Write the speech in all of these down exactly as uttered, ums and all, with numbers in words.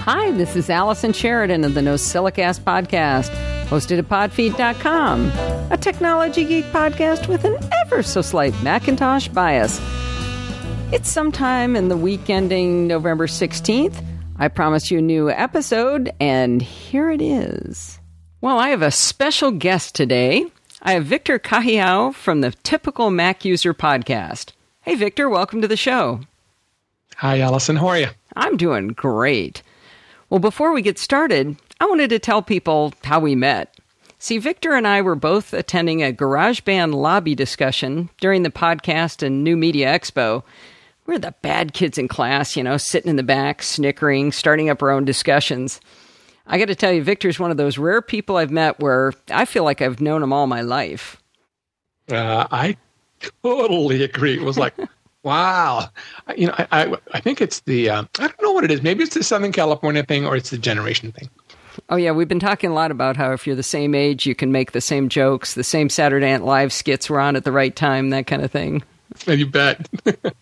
Hi, this is Allison Sheridan of the NosillaCast podcast, hosted at podfeet dot com, a technology geek podcast with an ever-so-slight Macintosh bias. It's sometime in the week ending November sixteenth. I promised you a new episode, and here it is. Well, I have a special guest today. I have Victor Cajiao from the Typical Mac User podcast. Hey, Victor, welcome to the show. Hi, Allison. How are you? I'm doing great. Well, before we get started, I wanted to tell people how we met. See, Victor and I were both attending a GarageBand lobby discussion during the podcast and New Media Expo. We're the bad kids in class, you know, sitting in the back, snickering, starting up our own discussions. I got to tell you, Victor's one of those rare people I've met where I feel like I've known him all my life. Uh, I totally agree. It was like, wow. You know, I, I, I think it's the, uh, I don't know what it is. Maybe it's the Southern California thing or it's the generation thing. Oh, yeah. We've been talking a lot about how if you're the same age, you can make the same jokes, the same Saturday Night Live skits were on at the right time, that kind of thing. You bet.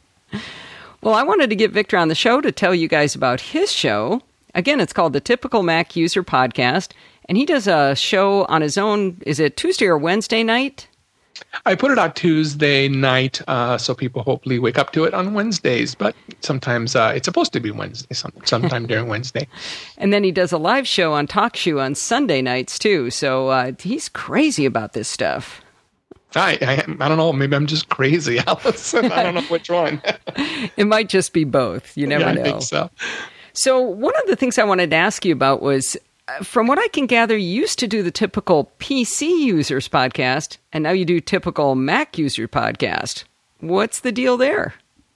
Well, I wanted to get Victor on the show to tell you guys about his show. Again, it's called the Typical Mac User Podcast, and he does a show on his own. Is it Tuesday or Wednesday night? I put it out Tuesday night, uh, so people hopefully wake up to it on Wednesdays, but sometimes uh, it's supposed to be Wednesday, some, sometime during Wednesday. And then he does a live show on TalkShoe on Sunday nights, too, so uh, he's crazy about this stuff. I, I I don't know, maybe I'm just crazy, Allison. I don't know which one. It might just be both. You never yeah, know. I think so. So one of the things I wanted to ask you about was, from what I can gather, you used to do the Typical P C Users podcast, and now you do Typical Mac User podcast. What's the deal there?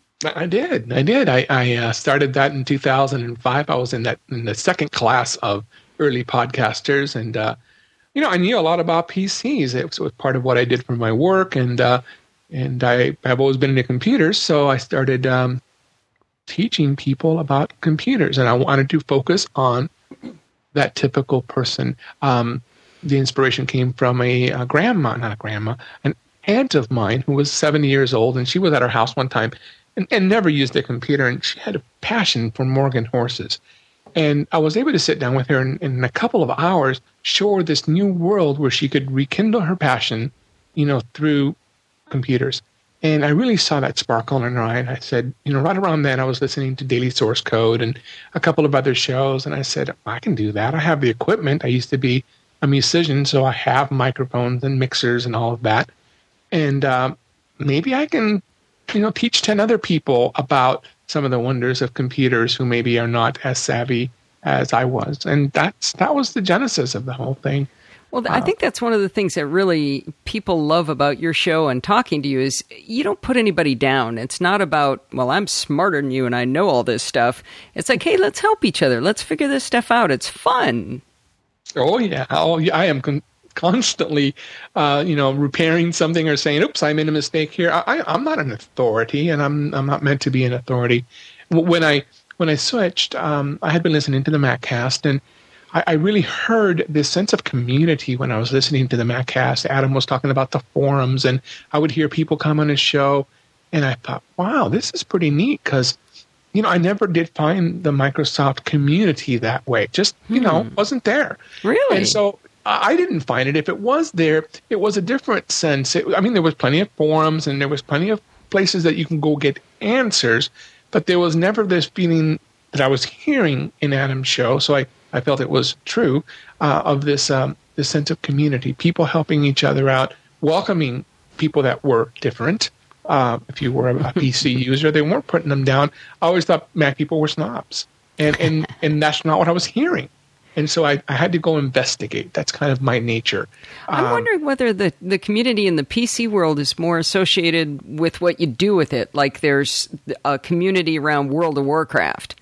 I did. I did. I, I uh, started that in two thousand five. I was in that in the second class of early podcasters, and uh, you know, I knew a lot about P Cs. It was, it was part of what I did for my work, and uh, and I have always been into computers, so I started um, teaching people about computers, and I wanted to focus on that typical person. Um, the inspiration came from a, a grandma, not a grandma, an aunt of mine who was seventy years old, and she was at our house one time and, and never used a computer, and she had a passion for Morgan horses. And I was able to sit down with her and in a couple of hours show her this new world where she could rekindle her passion, you know, through computers. And I really saw that sparkle in her eye. And I said, you know, right around then I was listening to Daily Source Code and a couple of other shows. And I said, I can do that. I have the equipment. I used to be a musician, so I have microphones and mixers and all of that. And uh, maybe I can, you know, teach ten other people about some of the wonders of computers who maybe are not as savvy as I was. And that's that was the genesis of the whole thing. Well, I think that's one of the things that really people love about your show and talking to you is you don't put anybody down. It's not about, well, I'm smarter than you and I know all this stuff. It's like, hey, let's help each other. Let's figure this stuff out. It's fun. Oh, yeah. Oh, yeah. I am con- constantly, uh, you know, repairing something or saying, oops, I made a mistake here. I, I'm not an authority, and I'm I'm not meant to be an authority. When I when I switched, um, I had been listening to the MacCast, and I, I really heard this sense of community when I was listening to the MacCast. Adam was talking about the forums, and I would hear people come on his show, and I thought, wow, this is pretty neat because, you know, I never did find the Microsoft community that way. Just, you hmm. know, wasn't there. Really? And so I didn't find it. If it was there, it was a different sense. It, I mean, there was plenty of forums and there was plenty of places that you can go get answers, but there was never this feeling that I was hearing in Adam's show. So I, I felt it was true uh, of this um, this sense of community, people helping each other out, welcoming people that were different. Uh, if you were a P C user, they weren't putting them down. I always thought Mac people were snobs, and and, and that's not what I was hearing. And so I, I had to go investigate. That's kind of my nature. I'm um, wondering whether the, the community in the P C world is more associated with what you do with it. Like there's a community around World of Warcraft.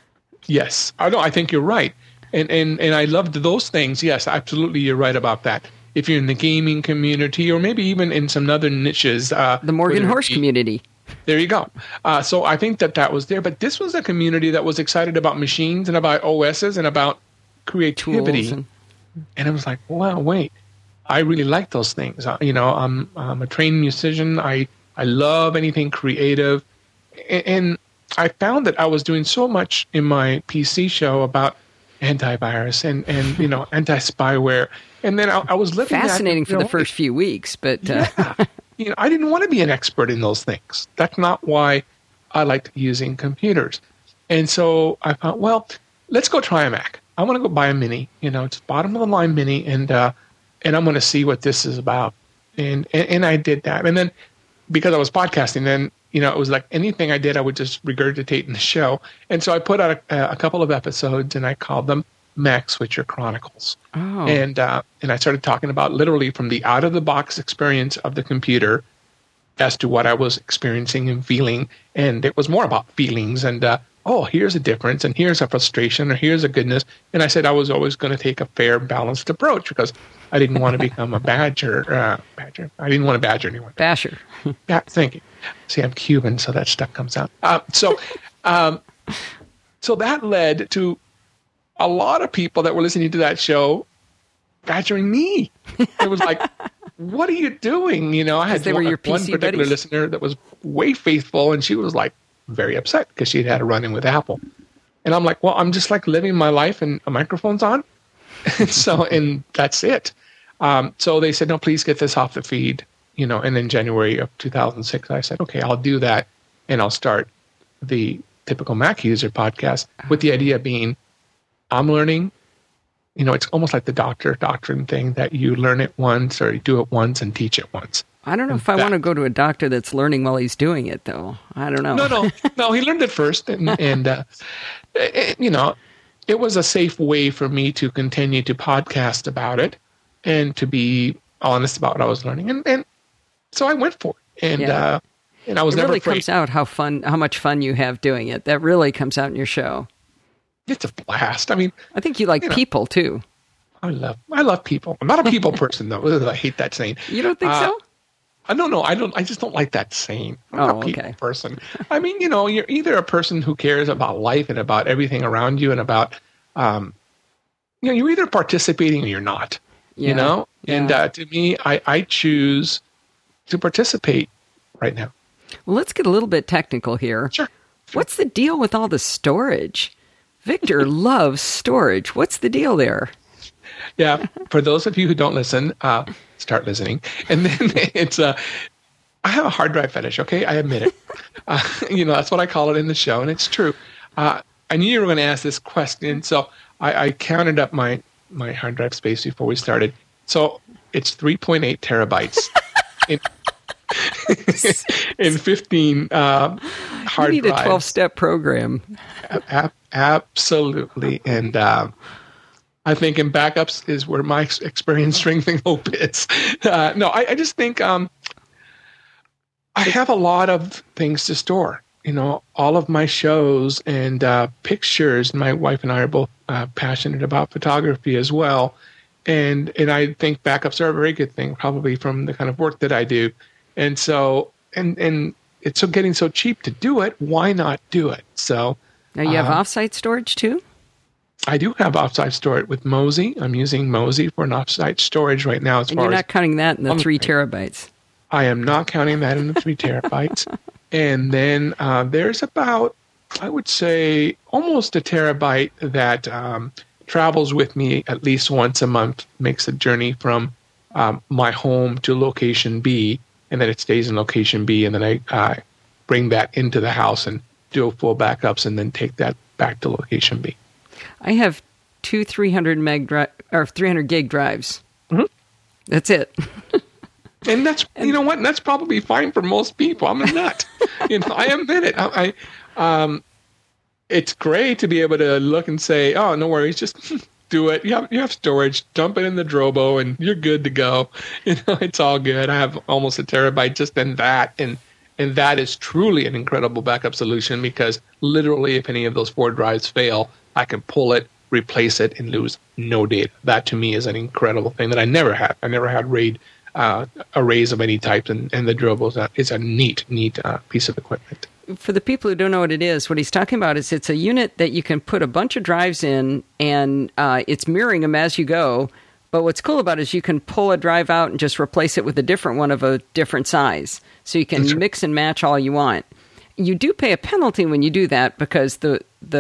Yes. I know. I think you're right. And, and, and I loved those things. Yes, absolutely. You're right about that. If you're in the gaming community or maybe even in some other niches. Uh, the Morgan Horse be, community. There you go. Uh, so I think that that was there. But this was a community that was excited about machines and about O Ss and about creativity. And, and I was like, wow, wait, I really like those things. Uh, you know, I'm, I'm a trained musician. I, I love anything creative. And, and I found that I was doing so much in my P C show about antivirus and, and you know, anti-spyware. And then I, I was living fascinating that, for know, the first few weeks, but uh... yeah, you know, I didn't want to be an expert in those things. That's not why I liked using computers. And so I thought, well, let's go try a Mac. I want to go buy a Mini. You know, it's bottom of the line Mini, and uh, and I'm going to see what this is about. And, and and I did that. And then because I was podcasting, then you know, it was like anything I did, I would just regurgitate in the show. And so I put out a, a couple of episodes, and I called them Mac Switcher Chronicles. Oh. And uh, and I started talking about literally from the out of the box experience of the computer as to what I was experiencing and feeling. And it was more about feelings and uh, oh, here's a difference, and here's a frustration, or here's a goodness. And I said I was always going to take a fair, balanced approach because I didn't want to become a badger. Uh, badger. I didn't want to badger anyone. Basher. Yeah, thank you. See, I'm Cuban, so that stuff comes out. Uh, so, um, so that led to a lot of people that were listening to that show badgering me. It was like, what are you doing? You know, I had they were one, your P C one particular buddies? listener that was way faithful, and she was like very upset because she'd had a run-in with Apple. And I'm like, well, I'm just like living my life, and a microphone's on. And so, and that's it. Um, so they said, no, please get this off the feed. You know, and in January of two thousand six, I said, okay, I'll do that, and I'll start the Typical Mac User podcast with the idea being, I'm learning. You know, it's almost like the doctor doctrine thing that you learn it once or you do it once and teach it once. I don't know if I that, want to go to a doctor that's learning while he's doing it, though. I don't know. No, no, no. He learned it first, and, and uh, it, you know, it was a safe way for me to continue to podcast about it and to be honest about what I was learning, and, and so I went for it, and yeah. uh, and I was it never really afraid. comes out how fun, how much fun you have doing it. That really comes out in your show. It's a blast. I mean, I think you like you know, people too. I love, I love people. I'm not a people person though. Ugh, I hate that saying. You don't think uh, so? I don't know. I don't. I just don't like that saying. I'm Oh, not a people okay. person. I mean, you know, you're either a person who cares about life and about everything around you and about, um, you know, you're either participating or you're not. Yeah. You know, Yeah. and uh, to me, I, I choose to participate right now. Well, let's get a little bit technical here. Sure. What's the deal with all the storage? Victor loves storage. What's the deal there? Yeah. For those of you who don't listen, uh, start listening. And then it's uh, I have a hard drive fetish. Okay, I admit it. Uh, you know, that's what I call it in the show, and it's true. Uh, I knew you were going to ask this question, so I, I counted up my my hard drive space before we started. So it's three point eight terabytes in, in fifteen uh, hard You need drives. a twelve-step program. A- absolutely, and uh, I think in backups is where my ex- experience, strength, and hope is. Uh, no, I, I just think um, I have a lot of things to store. You know, all of my shows and uh, pictures. My wife and I are both uh, passionate about photography as well, and and I think backups are a very good thing, probably from the kind of work that I do. And so, and and it's so getting so cheap to do it. Why not do it? So Now, you have uh, offsite storage, too? I do have offsite storage with Mozy. I'm using Mozy for an offsite storage right now. As And far you're as not counting that in the Um, three terabytes. I am not counting that in the three terabytes. And then uh, there's about, I would say, almost a terabyte that um, travels with me at least once a month, makes the journey from um, my home to location B, and then it stays in location B, and then I uh, bring that into the house and do full backups, and then take that back to location B. I have two three hundred meg dri- or three hundred gig drives. Mhm. That's it. And that's, you know what, that's probably fine for most people. I'm a nut. you know, I admit it. I, I, um, it's great to be able to look and say, oh, no worries, just do it. You have, you have storage, dump it in the Drobo, and you're good to go. You know, it's all good. I have almost a terabyte just in that. And, and that is truly an incredible backup solution because literally if any of those four drives fail, I can pull it, replace it, and lose no data. That to me is an incredible thing that I never had. I never had RAID uh, arrays of any type, and, and the Drobo is a, is a neat, neat uh, piece of equipment. For the people who don't know what it is, what he's talking about is it's a unit that you can put a bunch of drives in, and uh, it's mirroring them as you go. But what's cool about it is you can pull a drive out and just replace it with a different one of a different size. So you can That's right. mix and match all you want. You do pay a penalty when you do that because the the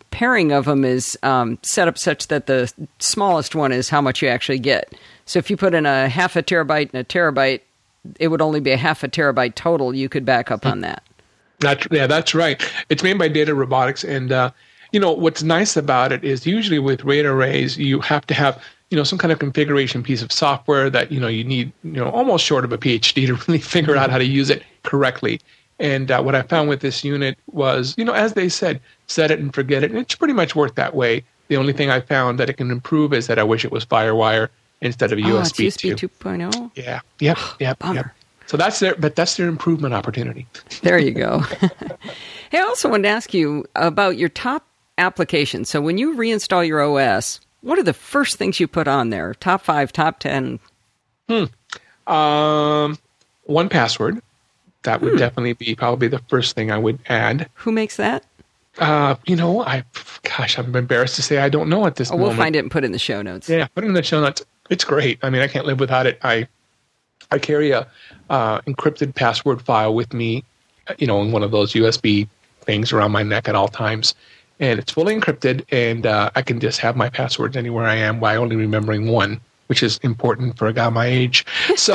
pairing of them is um, set up such that the smallest one is how much you actually get. So if you put in a half a terabyte and a terabyte, it would only be a half a terabyte total. You could back up on that. That's, yeah, that's right. It's made by Data Robotics. And, uh, you know, what's nice about it is usually with RAID arrays, you have to have, you know, some kind of configuration piece of software that, you know, you need, you know, almost short of a PhD to really figure out how to use it correctly. And uh, what I found with this unit was, you know, as they said, set it and forget it. And it's pretty much worked that way. The only thing I found that it can improve is that I wish it was FireWire instead of oh, U S B it's U S B two point oh? Yeah, yep, yep, yep. So that's their, but that's their improvement opportunity. There you go. Hey, I also wanted to ask you about your top applications. So when you reinstall your O S, what are the first things you put on there? Top five, top ten? Hmm. Um, one password. That would hmm. definitely be probably the first thing I would add. Who makes that? Uh, you know, I, gosh, I'm embarrassed to say I don't know at this oh, moment. We'll find it and put it in the show notes. Yeah, put it in the show notes. It's great. I mean, I can't live without it. I, I carry a uh, encrypted password file with me, you know, in one of those U S B things around my neck at all times. And it's fully encrypted, and uh, I can just have my passwords anywhere I am by only remembering one, which is important for a guy my age. So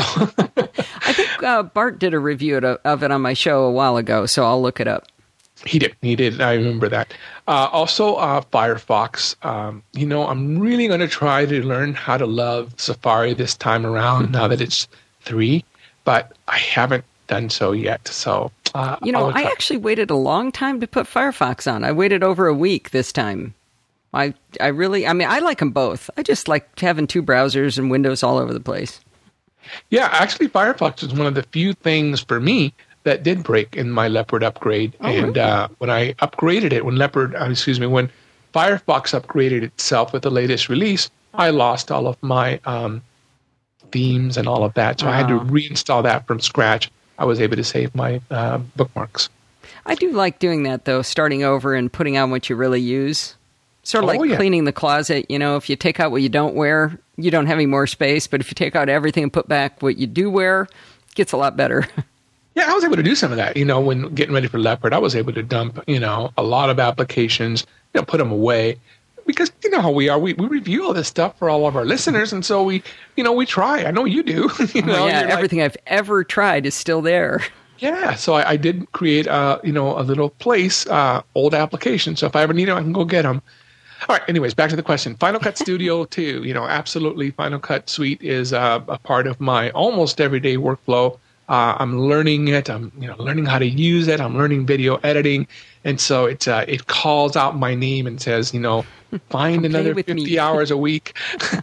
I think uh, Bart did a review of it on my show a while ago, so I'll look it up. He did. He did. I remember that. Uh, also, uh, Firefox. Um, you know, I'm really going to try to learn how to love Safari this time around now that it's three, but I haven't done so yet. So, uh, you know, I actually waited a long time to put Firefox on. I waited over a week this time. I, I really, I mean, I like them both. I just like having two browsers and windows all over the place. Yeah, actually, Firefox is one of the few things for me that did break in my Leopard upgrade. Oh, and really? uh, when I upgraded it, when Leopard, uh, excuse me, when Firefox upgraded itself with the latest release, I lost all of my um, themes and all of that. So oh. I had to reinstall that from scratch. I was able to save my uh, bookmarks. I do like doing that, though, starting over and putting on what you really use. Sort of oh, like yeah. cleaning the closet. You know, if you take out what you don't wear, you don't have any more space. But if you take out everything and put back what you do wear, it gets a lot better. Yeah, I was able to do some of that. You know, when getting ready for Leopard, I was able to dump, you know, a lot of applications, you know, put them away. Because you know how we are. We, we review all this stuff for all of our listeners. And so we, you know, we try. I know you do. you know, oh, yeah, everything like, I've ever tried is still there. Yeah, so I, I did create, uh, you know, a little place, uh, old application. So if I ever need them, I can go get them. All right. Anyways, back to the question. Final Cut Studio two. You know, absolutely. Final Cut Suite is uh, a part of my almost everyday workflow. Uh, I'm learning it. I'm, you know, learning how to use it. I'm learning video editing, and so it's uh, it calls out my name and says, you know, find another fifty hours a week. so,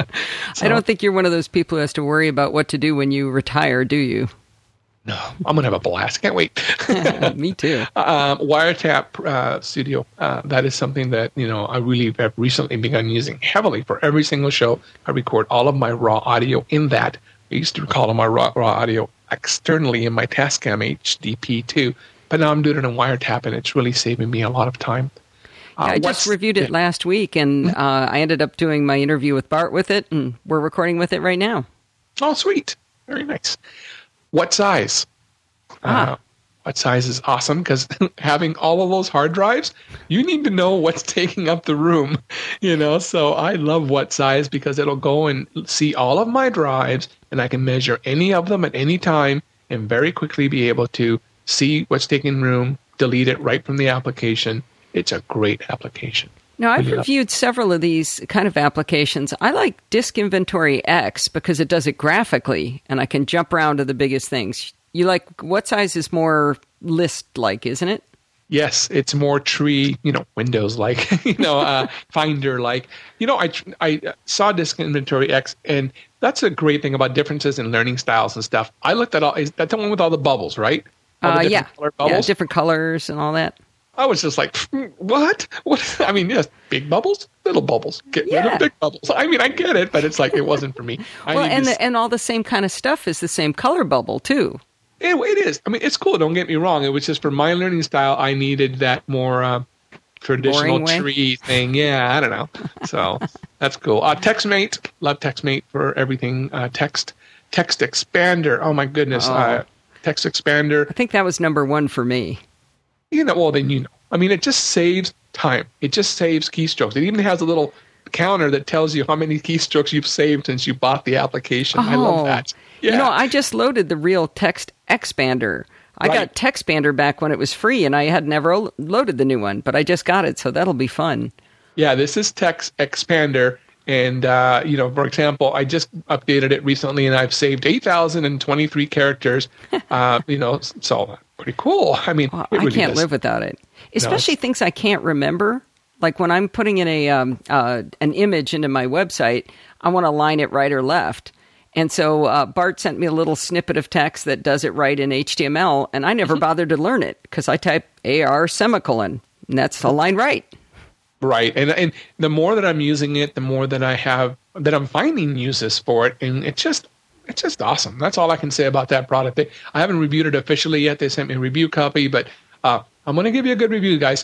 I don't think you're one of those people who has to worry about what to do when you retire, do you? No, I'm gonna have a blast. Can't wait. Me too. Um, Wiretap uh, Studio. Uh, that is something that you know I really have recently begun using heavily for every single show. I record all of my raw audio in that. I used to call my raw, raw audio externally in my Tascam H D P two, but now I'm doing it in Wiretap, and it's really saving me a lot of time. Uh, yeah, I just reviewed it yeah. last week, and uh, I ended up doing my interview with Bart with it, and we're recording with it right now. Oh, sweet. Very nice. What size? Ah. Uh, what size is awesome, because having all of those hard drives, you need to know what's taking up the room, you know? So I love what size because it'll go and see all of my drives, and I can measure any of them at any time and very quickly be able to see what's taking room, delete it right from the application. It's a great application. Now, I've reviewed several of these kind of applications. I like Disk Inventory X because it does it graphically, and I can jump around to the biggest things. You like, what size is more list-like, isn't it? Yes, it's more tree, you know, Windows-like, you know, uh, Finder-like. You know, I I saw Disk Inventory X, and that's a great thing about differences in learning styles and stuff. I looked at all, is that the one with all the bubbles, right? All uh, the yeah, color bubbles? yeah, different colors and all that. I was just like, what? What? I mean, yes, big bubbles, little bubbles. Get yeah. rid of big bubbles. I mean, I get it, but it's like it wasn't for me. I well, and to... the, and all the same kind of stuff is the same color bubble too. It, it is. I mean, it's cool. Don't get me wrong. It was just for my learning style. I needed that more uh, traditional tree thing. Yeah, I don't know. So that's cool. Uh, TextMate, love TextMate for everything. Uh, text, Text Expander. Oh my goodness, oh. Uh, Text Expander. I think that was number one for me. You know, well then you know. I mean, it just saves time. It just saves keystrokes. It even has a little counter that tells you how many keystrokes you've saved since you bought the application. Oh. I love that. Yeah. You know, I just loaded the Real Text Expander. I Right. got Textpander back when it was free, and I had never o- loaded the new one, but I just got it, so that'll be fun. Yeah, this is Text Expander. And, uh, you know, for example, I just updated it recently, and I've saved eight thousand twenty-three characters. uh, you know, so pretty cool. I mean, Well, it really I can't is. live without it, especially it's- things I can't remember. Like when I'm putting in a um, uh, an image into my website, I want to line it right or left. And so uh, Bart sent me a little snippet of text that does it right in H T M L, and I never Mm-hmm. bothered to learn it because I type A R semicolon, and that's a line right. Right. And and the more that I'm using it, the more that I have, that I'm finding uses for it. And it's just, it's just awesome. That's all I can say about that product. They, I haven't reviewed it officially yet. They sent me a review copy, but uh, I'm going to give you a good review, guys.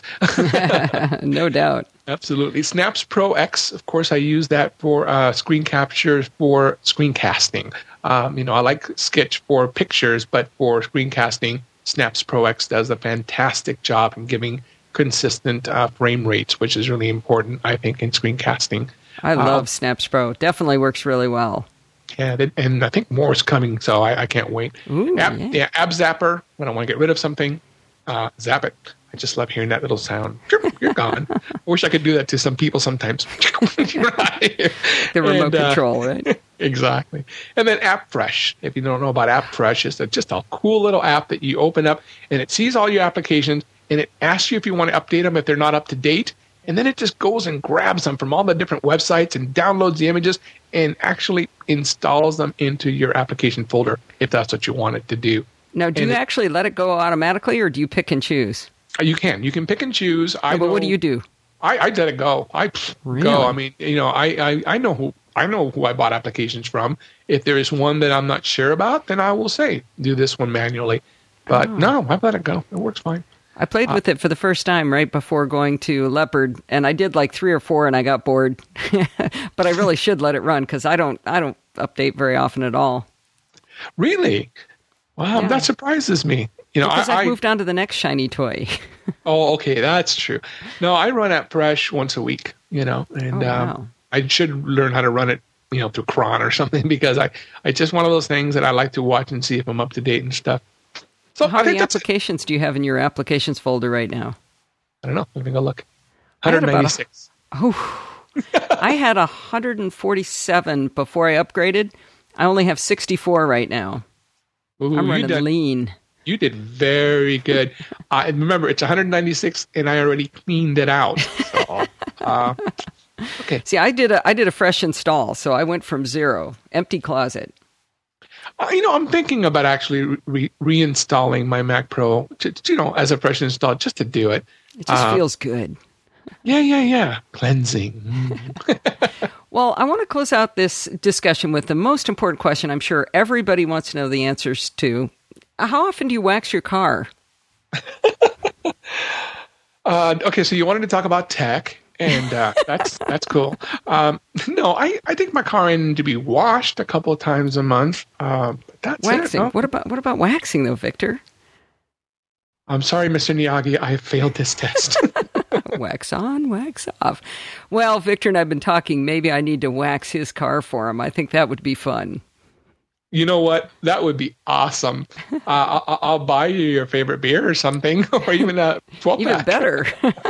No doubt. Absolutely. Snaps Pro X, of course, I use that for uh, screen capture for screencasting. Um, you know, I like Sketch for pictures, but for screencasting, Snaps Pro X does a fantastic job in giving consistent uh, frame rates, which is really important, I think, in screencasting. I love Um, Snaps Pro. Definitely works really well. Yeah, and, and I think more is coming, so I, I can't wait. Ooh, App, yeah. yeah, App Zapper, when I want to get rid of something, uh, zap it. I just love hearing that little sound. You're gone. I wish I could do that to some people sometimes. Right. The remote And, uh, control, right? Exactly. And then AppFresh. If you don't know about AppFresh, it's a, just a cool little app that you open up, and it sees all your applications, and it asks you if you want to update them if they're not up to date. And then it just goes and grabs them from all the different websites and downloads the images and actually installs them into your application folder if that's what you want it to do. Now, do and you it- actually let it go automatically, or do you pick and choose? You can. You can pick and choose. I No, but what know- do you do? I, I let it go. I pff, Really? go. I mean, you know, I, I, I know who I know who I bought applications from. If there is one that I'm not sure about, then I will say do this one manually. But Oh. no, I let it go. It works fine. I played with it for the first time right before going to Leopard, and I did like three or four, and I got bored. But I really should let it run because I don't I don't update very often at all. Really? Wow, Yeah. that surprises me. You know, Because I, I've I moved on to the next shiny toy. oh, okay, that's true. No, I run AppFresh once a week. You know, and Oh, um, wow. I should learn how to run it. You know, through Cron or something because I it's just one of those things that I like to watch and see if I'm up to date and stuff. So How I many think that's. applications do you have in your applications folder right now? I don't know. Let me go look. I had about a- one ninety-six. I had one hundred forty-seven before I upgraded. I only have sixty-four right now. Ooh, I'm you running done- lean. You did very good. I remember it's one ninety-six, and I already cleaned it out. So, uh, okay. See, I did a I did a fresh install, so I went from zero, empty closet. Uh, you know, I'm thinking about actually re- reinstalling my Mac Pro, to, you know, as a fresh install, just to do it. It just Uh, feels good. Yeah, yeah, yeah. Cleansing. Mm. Well, I want to close out this discussion with the most important question I'm sure everybody wants to know the answers to. How often do you wax your car? Uh, okay, so you wanted to talk about tech, and uh, that's that's cool. Um, no, I, I think my car needs to be washed a couple of times a month. Uh, but that's Waxing. it. No? What about what about waxing though, Victor? I'm sorry, Mister Miyagi, I failed this test. Wax on, wax off. Well, Victor and I have been talking. Maybe I need to wax his car for him. I think that would be fun. You know what? That would be awesome. Uh, I'll, I'll buy you your favorite beer or something, or even a twelve Even pack. better.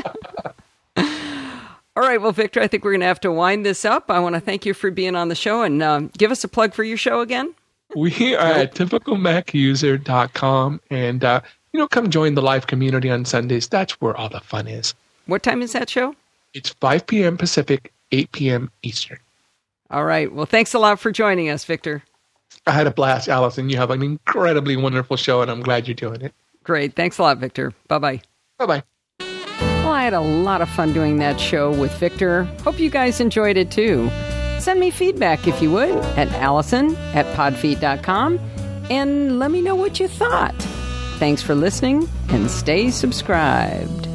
All right. Well, Victor, I think we're going to have to wind this up. I want to thank you for being on the show and um, give us a plug for your show again. We are at typical mac user dot com, and uh, you know, come join the live community on Sundays. That's where all the fun is. What time is that show? It's five p.m. Pacific, eight p.m. Eastern. All right. Well, thanks a lot for joining us, Victor. I had a blast, Allison. You have an incredibly wonderful show, and I'm glad you're doing it. Great. Thanks a lot, Victor. Bye-bye. Bye-bye. Well, I had a lot of fun doing that show with Victor. Hope you guys enjoyed it too. Send me feedback if you would at Allison at podfeet dot com and let me know what you thought. Thanks for listening and stay subscribed.